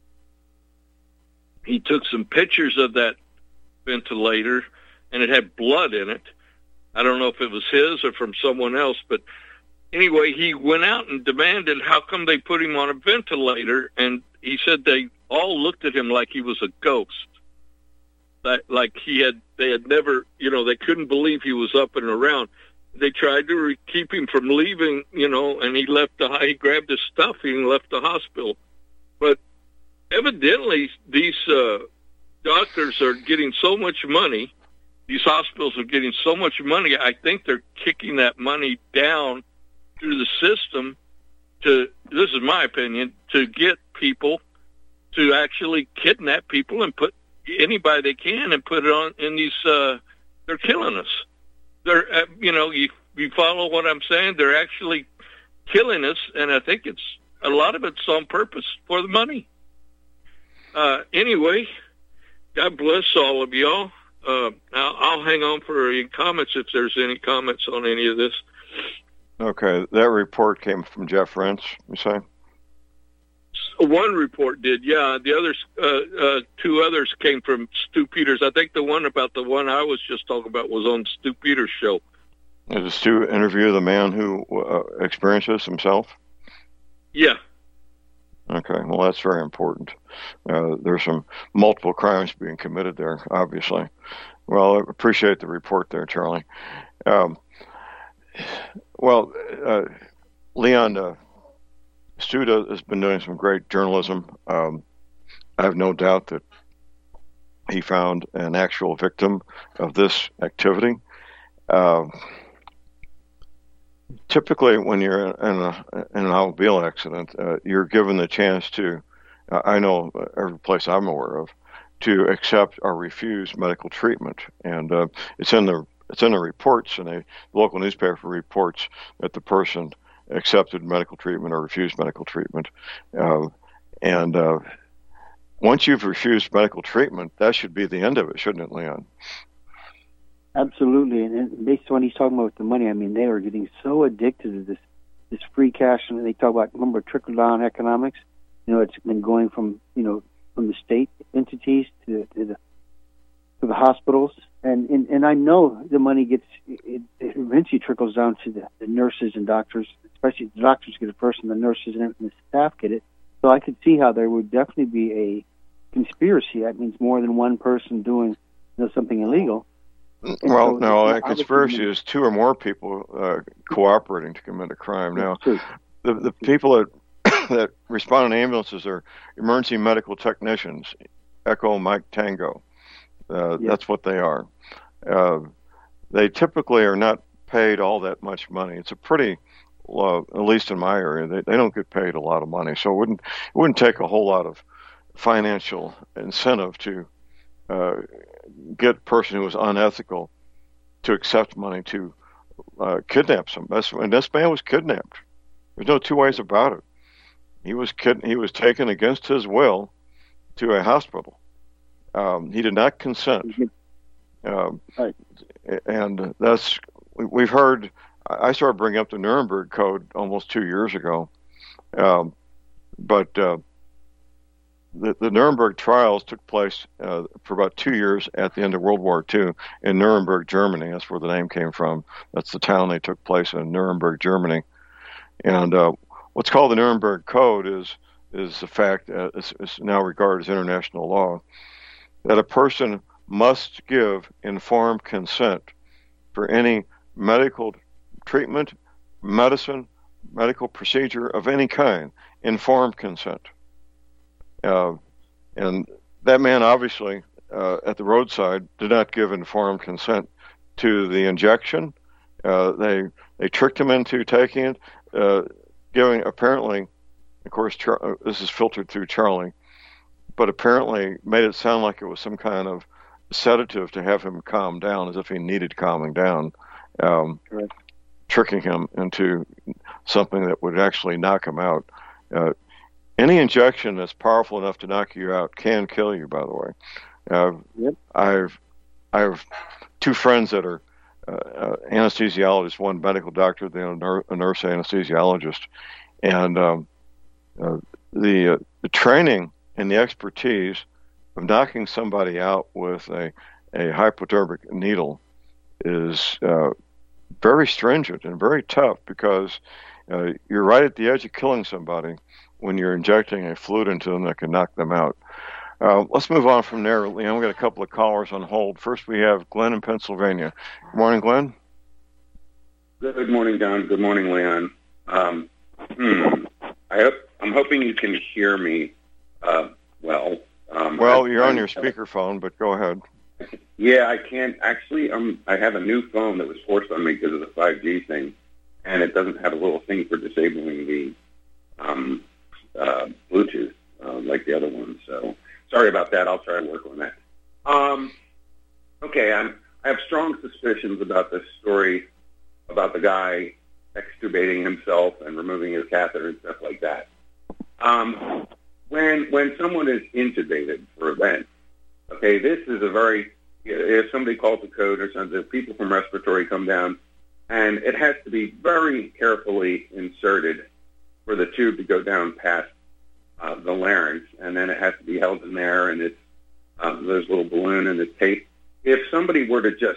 He took some pictures of that ventilator, and it had blood in it. I don't know if it was his or from someone else, but anyway, he went out and demanded, how come they put him on a ventilator? And he said they all looked at him like he was a ghost. Like they had never, they couldn't believe he was up and around. They tried to keep him from leaving, and he he grabbed his stuff and left the hospital. But evidently, these doctors are getting so much money. These hospitals are getting so much money. I think they're kicking that money down through the system this is my opinion, to get people to actually kidnap people and put anybody they can and put it on in these, they're killing us. They're, you follow what I'm saying? They're actually killing us, and I think a lot of it's on purpose for the money. Anyway, God bless all of y'all. I'll hang on for any comments if there's any comments on any of this. Okay, that report came from Jeff Rense, you say? One report did, yeah. The others, two others came from Stu Peters. I think the one about the one I was just talking about was on Stu Peters' show. Did Stu interview the man who experienced this himself? Yeah. Okay, well, that's very important. There's some multiple crimes being committed there, obviously. Well, I appreciate the report there, Charlie. Leon, Stu has been doing some great journalism. I have no doubt that he found an actual victim of this activity. Typically, when you're in an automobile accident, you're given the chance to, I know every place I'm aware of, to accept or refuse medical treatment, and it's in the reports, and the local newspaper reports that the person accepted medical treatment or refused medical treatment, and once you've refused medical treatment, that should be the end of it, shouldn't it, Leon? Absolutely, and based on what he's talking about with the money, I mean, they are getting so addicted to this free cash, and they talk about, remember, trickle-down economics. You know, it's been going from from the state entities to the hospitals, and I know the money it eventually trickles down to the nurses and doctors, especially the doctors get it first, and the nurses and the staff get it. So I could see how there would definitely be a conspiracy. That means more than one person doing something illegal. Well, so, no, a conspiracy is two or more people cooperating to commit a crime. Now, the people that respond in ambulances are emergency medical technicians, Echo Mike Tango. That's what they are. They typically are not paid all that much money. It's a pretty low, at least in my area, they don't get paid a lot of money. So it wouldn't take a whole lot of financial incentive to get a person who was unethical to accept money to kidnap somebody. And this man was kidnapped. There's no two ways about it. He was taken against his will to a hospital. He did not consent. And we've heard, I started bringing up the Nuremberg Code almost 2 years ago. But the Nuremberg trials took place for about 2 years at the end of World War II in Nuremberg, Germany. That's where the name came from. That's the town they took place in, Nuremberg, Germany. And what's called the Nuremberg Code is the fact that it's now regarded as international law that a person must give informed consent for any medical treatment, medicine, medical procedure of any kind, informed consent. And that man obviously at the roadside did not give informed consent to the injection. They tricked him into taking it, giving apparently, of course, this is filtered through Charlie, but apparently made it sound like it was some kind of sedative to have him calm down, as if he needed calming down, tricking him into something that would actually knock him out. Any injection that's powerful enough to knock you out can kill you, by the way. I have two friends that are anesthesiologists, one medical doctor, the other a nurse anesthesiologist. And the training and the expertise of knocking somebody out with a hypodermic needle is very stringent and very tough, because you're right at the edge of killing somebody when you're injecting a fluid into them that can knock them out. Let's move on from there, Leon. We've got a couple of callers on hold. First, we have Glenn in Pennsylvania. Good morning, Glenn. Good morning, Don. Good morning, Leon. I'm hoping you can hear me well. You're on your speakerphone, but go ahead. Yeah, I can. Actually, I have a new phone that was forced on me because of the 5G thing, and it doesn't have a little thing for disabling the Bluetooth like the other one. So sorry about that. I'll try to work on that. Okay, I have strong suspicions about this story about the guy extubating himself and removing his catheter and stuff like that. When someone is intubated for a vent, okay, this is a very, if somebody calls the code or something, people from respiratory come down, and it has to be very carefully inserted for the tube to go down past the larynx, and then it has to be held in there, and it's there's a little balloon and it's tape. If somebody were to just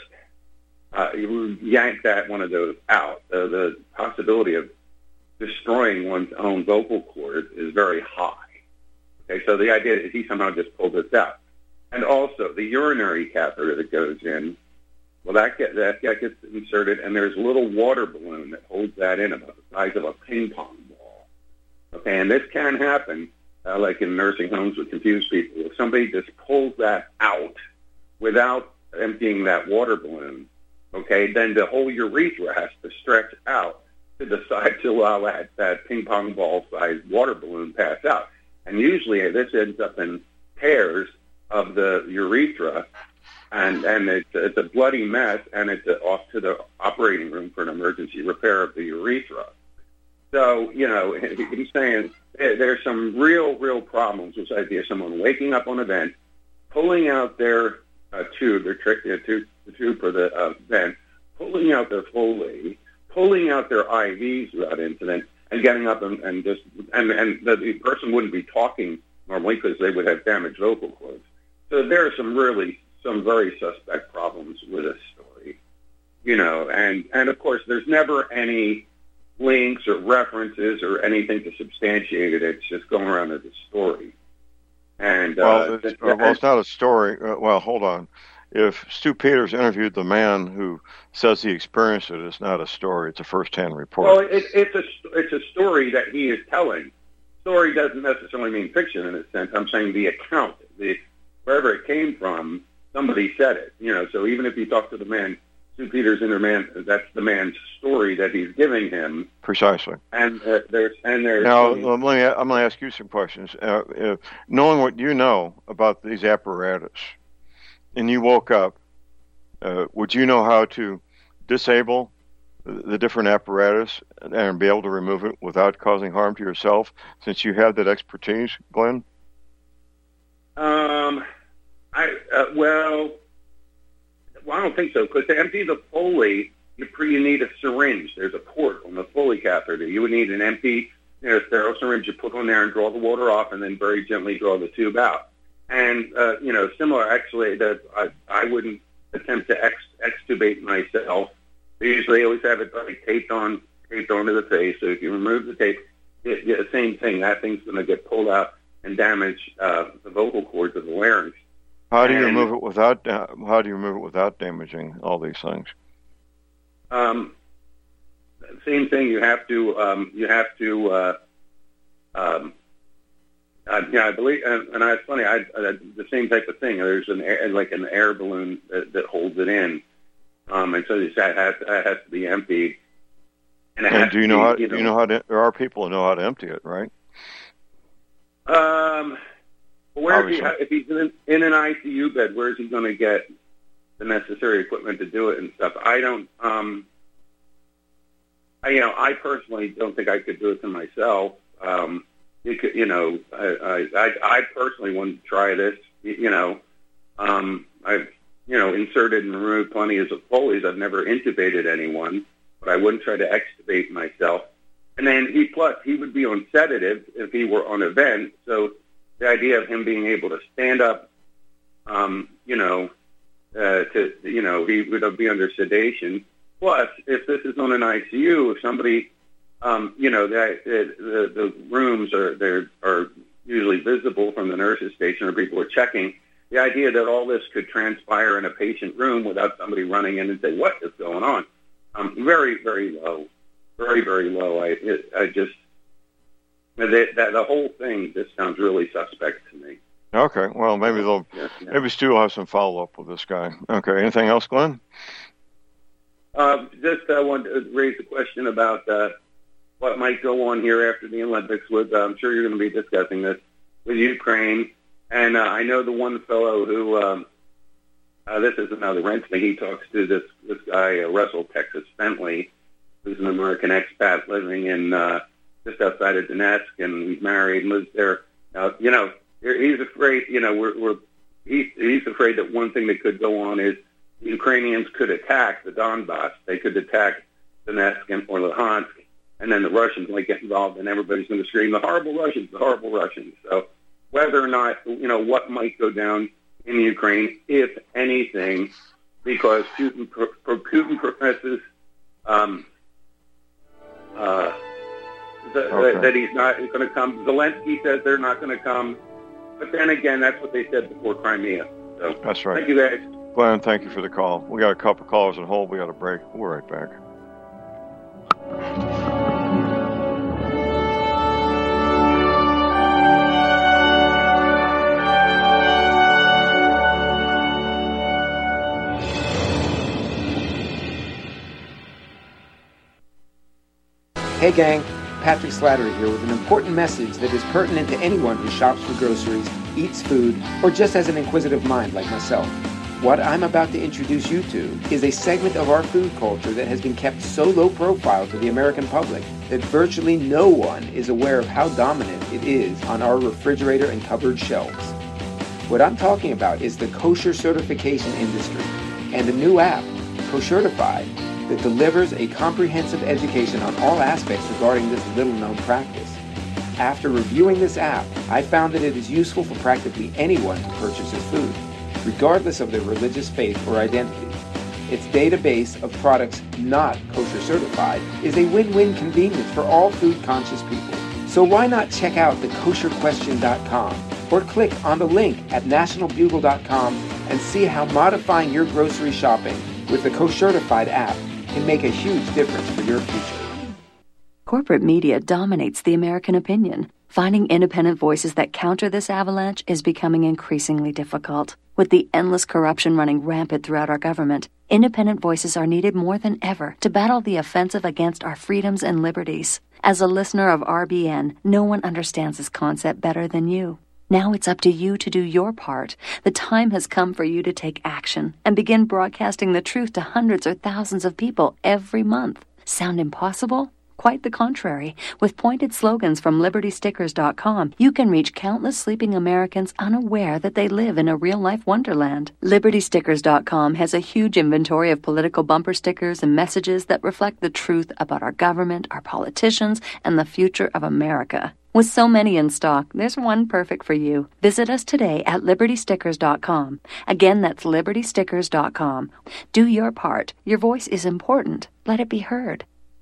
yank that one of those out, the possibility of destroying one's own vocal cords is very high. Okay, so the idea is he somehow just pulled this out. And also, the urinary catheter that goes in, well, that gets inserted, and there's a little water balloon that holds that in about the size of a ping pong ball. Okay, and this can happen, like in nursing homes with confused people. If somebody just pulls that out without emptying that water balloon, okay, then the whole urethra has to stretch out to the side to allow that ping pong ball-sized water balloon pass out. And usually this ends up in tears of the urethra, and it's a bloody mess, and it's off to the operating room for an emergency repair of the urethra. So, I'm saying there's some real problems with the idea of someone waking up on a vent, pulling out their tube, the tube for the vent, pulling out their Foley, pulling out their IVs without incident, and getting up and the person wouldn't be talking normally because they would have damaged vocal cords. So there are some very suspect problems with this story, and of course there's never any links or references or anything to substantiate it. It's just going around as a story. And it's not a story. Well, hold on. If Stu Peters interviewed the man who says he experienced it, it's not a story. It's a first-hand report. Well, it's a story that he is telling. Story doesn't necessarily mean fiction in a sense. I'm saying the account, wherever it came from, somebody said it. So even if you talk to the man, Stu Peters, that's the man's story that he's giving him. Precisely. And there's now. I'm going to ask you some questions. Knowing what you know about these apparatus, and you woke up, would you know how to disable the different apparatus and be able to remove it without causing harm to yourself, since you have that expertise, Glenn? I don't think so, because to empty the Foley, you need a syringe. There's a port on the Foley catheter. You would need an empty, sterile syringe you put on there and draw the water off, and then very gently draw the tube out. And similar, actually, that I wouldn't attempt to extubate myself. They usually always have it taped onto the face. So if you remove the tape, the same thing. That thing's going to get pulled out and damage the vocal cords of the larynx. How do you remove it without damaging all these things? Same thing. You have to. I believe, and it's funny. The same type of thing. There's an air balloon that holds it in, and so that has to be emptied. And do you know how? There are people who know how to empty it, right? If he's in an ICU bed, where is he going to get the necessary equipment to do it and stuff? I don't. I personally don't think I could do it to myself. I personally wouldn't try this. I've inserted and removed plenty of Foleys. I've never intubated anyone, but I wouldn't try to extubate myself. And then he would be on sedative if he were on a vent. So the idea of him being able to stand up, he would be under sedation. Plus, if this is on an ICU, if somebody, the rooms are usually visible from the nurse's station, or people are checking. The idea that all this could transpire in a patient room without somebody running in and say, "What is going on?" Very, very low, very, very low. The whole thing just sounds really suspect to me. Okay, well, maybe maybe Stu will have some follow up with this guy. Okay, anything else, Glenn? I wanted to raise a question about what might go on here after the Olympics. I'm sure you're going to be discussing this with Ukraine, and I know the one fellow who this is another Rensley. He talks to this guy Russell Texas Bentley, who's an American expat living in just outside of Donetsk, and he's married and lives there. He's afraid. He's afraid that one thing that could go on is the Ukrainians could attack the Donbass. They could attack Donetsk or Luhansk, and then the Russians might get involved, and everybody's going to scream, the horrible Russians, the horrible Russians. So whether or not, what might go down in Ukraine, if anything, because Putin professes that he's not going to come. Zelensky says they're not going to come. But then again, that's what they said before Crimea. So, that's right. Thank you, guys. Glenn, thank you for the call. We got a couple callers on hold. We got a break. We're right back. Hey gang, Patrick Slattery here with an important message that is pertinent to anyone who shops for groceries, eats food, or just has an inquisitive mind like myself. What I'm about to introduce you to is a segment of our food culture that has been kept so low profile to the American public that virtually no one is aware of how dominant it is on our refrigerator and cupboard shelves. What I'm talking about is the kosher certification industry and a new app, Koshertified, that delivers a comprehensive education on all aspects regarding this little-known practice. After reviewing this app, I found that it is useful for practically anyone who purchases food, regardless of their religious faith or identity. Its database of products not kosher certified is a win-win convenience for all food-conscious people. So why not check out the kosherquestion.com or click on the link at nationalbugle.com and see how modifying your grocery shopping with the Koshertified app can make a huge difference for your future. Corporate media dominates the American opinion. Finding independent voices that counter this avalanche is becoming increasingly difficult. With the endless corruption running rampant throughout our government, independent voices are needed more than ever to battle the offensive against our freedoms and liberties. As a listener of RBN, no one understands this concept better than you. Now it's up to you to do your part. The time has come for you to take action and begin broadcasting the truth to hundreds or thousands of people every month. Sound impossible? Quite the contrary. With pointed slogans from LibertyStickers.com, you can reach countless sleeping Americans unaware that they live in a real-life wonderland. LibertyStickers.com has a huge inventory of political bumper stickers and messages that reflect the truth about our government, our politicians, and the future of America. With so many in stock, there's one perfect for you. Visit us today at LibertyStickers.com. Again, that's LibertyStickers.com. Do your part. Your voice is important. Let it be heard.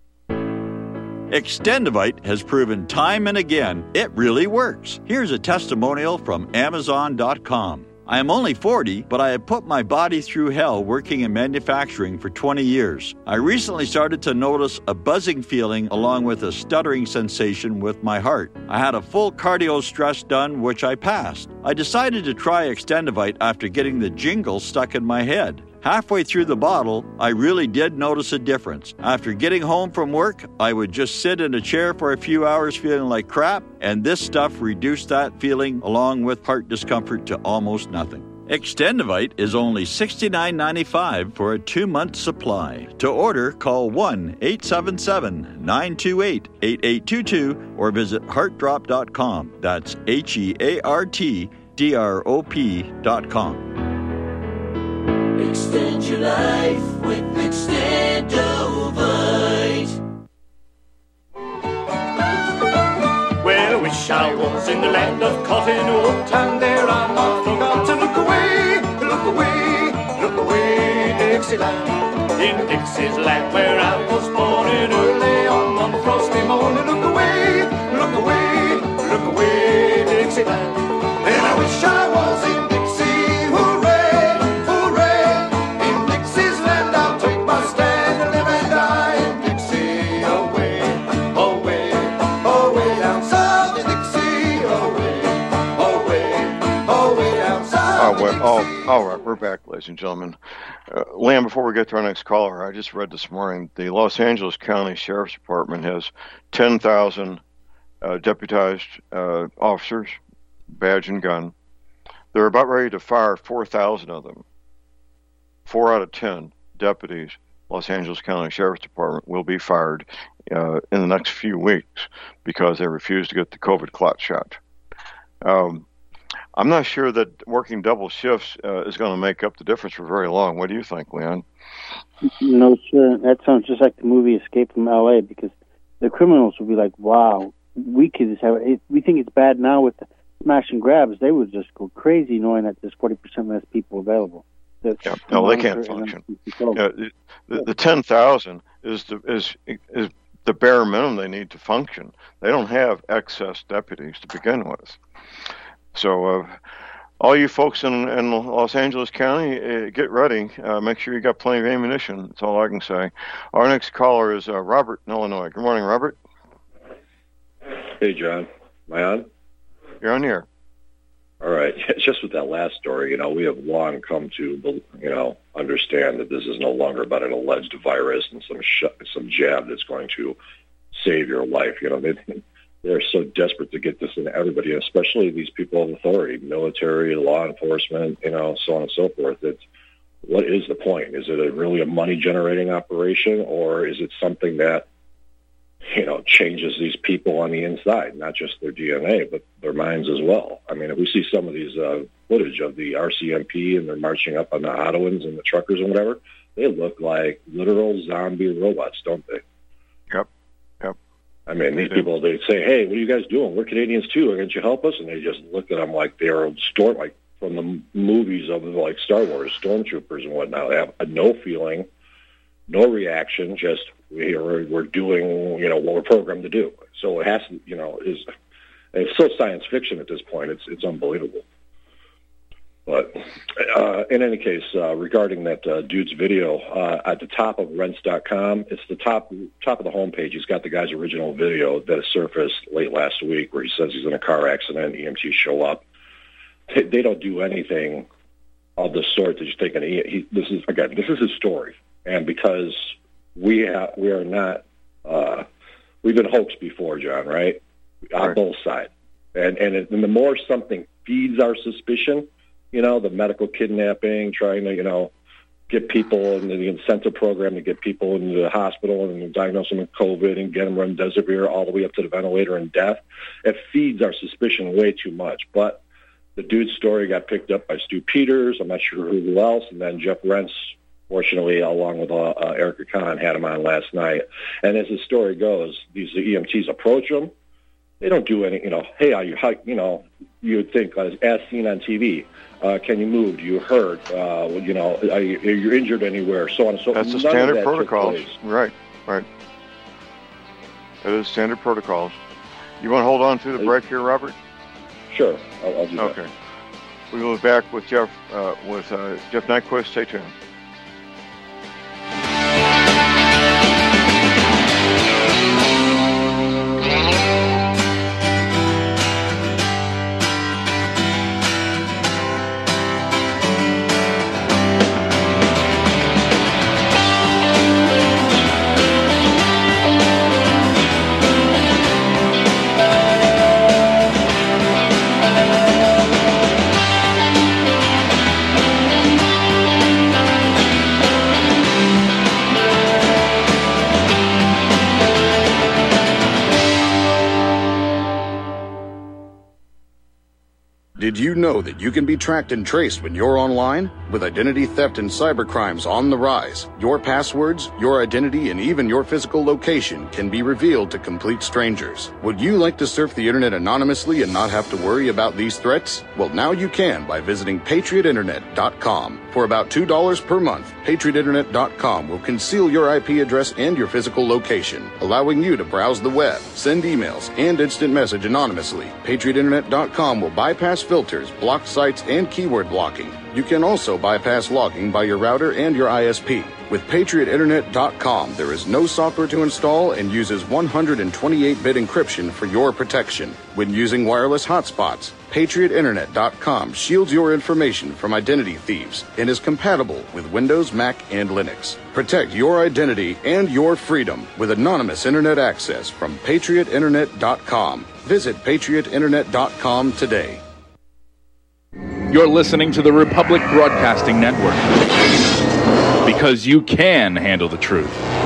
Extendivite has proven time and again it really works. Here's a testimonial from Amazon.com. I am only 40, but I have put my body through hell working in manufacturing for 20 years. I recently started to notice a buzzing feeling along with a stuttering sensation with my heart. I had a full cardio stress done, which I passed. I decided to try Extendivite after getting the jingle stuck in my head. Halfway through the bottle, I really did notice a difference. After getting home from work, I would just sit in a chair for a few hours feeling like crap, and this stuff reduced that feeling along with heart discomfort to almost nothing. Extendivite is only $69.95 for a 2-month supply. To order, call 1-877-928-8822 or visit heartdrop.com. That's HEARTDROP.com. Extend your life with Extendovite. Well, I wish I was in the land of cotton wool, and there I not forgot to look away, look away, look away, Dixieland. In Dixie's land where I was born in early on one frosty morning. Look away, look away, look away, Dixieland. And I wish I was in Dixie, hooray, hooray. In Dixie's land I'll take my stand and live and die in Dixie. Away, away, away down south in Dixie. Away, away, away down south in Dixie. All right, we're back, ladies and gentlemen. Lamb, before we get to our next caller, I just read this morning the Los Angeles County Sheriff's Department has 10,000 deputized officers, badge and gun. They're about ready to fire 4,000 of them. 4 out of 10 deputies Los Angeles County Sheriff's Department will be fired in the next few weeks because they refuse to get the COVID clot shot. I'm not sure that working double shifts is going to make up the difference for very long. What do you think, Leon? No, sir. That sounds just like the movie Escape from L.A. because the criminals will be like, wow, we think it's bad now with the smash and grabs. They would just go crazy knowing that there's 40% less people available. No, they can't function. The 10,000 is the bare minimum they need to function. They don't have excess deputies to begin with. So all you folks in Los Angeles County, get ready. Make sure you got plenty of ammunition. That's all I can say. Our next caller is Robert in Illinois. Good morning, Robert. Hey, John. Am I on? You're on the air. All right. Just with that last story, we have long come to, understand that this is no longer about an alleged virus and some jab that's going to save your life. They're so desperate to get this into everybody, especially these people of authority, military, law enforcement, so on and so forth. What is the point? Is it really a money-generating operation, or is it something that, changes these people on the inside, not just their DNA, but their minds as well? I mean, if we see some of these footage of the RCMP and they're marching up on the Ottawans and the truckers and whatever, they look like literal zombie robots, don't they? Yep. I mean, these people, they say, hey, what are you guys doing? We're Canadians too. Can't you help us? And they just look at them like they're like from the movies of like Star Wars, stormtroopers and whatnot. They have no feeling, no reaction, just we're doing, what we're programmed to do. So it has to, it's so science fiction at this point. It's unbelievable. But in any case, regarding that dude's video, at the top of rents.com, it's the top of the homepage. He's got the guy's original video that surfaced late last week where he says he's in a car accident, EMTs show up. They don't do anything of the sort that you're thinking. This is his story. And because we are not, we've been hoaxed before, John, right? On both sides. And the more something feeds our suspicion, the medical kidnapping, trying to, get people in the incentive program to get people into the hospital and diagnose them with COVID and get them remdesivir all the way up to the ventilator and death. It feeds our suspicion way too much. But the dude's story got picked up by Stu Peters. I'm not sure who else. And then Jeff Rentz, fortunately, along with Erica Kahn, had him on last night. And as the story goes, these EMTs approach him. They don't do any, hey, you would think, as seen on TV, can you move? Do you hurt? Are you injured anywhere? So on and so forth. That's the standard protocols. Right. That is standard protocols. You want to hold on through the break here, Robert? Sure. I'll do that. Okay. We'll be back with Jeff Nyquist. Stay tuned. Did you know that you can be tracked and traced when you're online? With identity theft and cybercrimes on the rise, your passwords, your identity, and even your physical location can be revealed to complete strangers. Would you like to surf the internet anonymously and not have to worry about these threats? Well, now you can by visiting PatriotInternet.com. For about $2 per month, PatriotInternet.com will conceal your IP address and your physical location, allowing you to browse the web, send emails, and instant message anonymously. PatriotInternet.com will bypass filters, block sites, and keyword blocking. You can also bypass logging by your router and your ISP. With PatriotInternet.com, there is no software to install and uses 128-bit encryption for your protection. When using wireless hotspots, PatriotInternet.com shields your information from identity thieves and is compatible with Windows, Mac, and Linux. Protect your identity and your freedom with anonymous internet access from PatriotInternet.com. Visit PatriotInternet.com today. You're listening to the Republic Broadcasting Network. because you can handle the truth.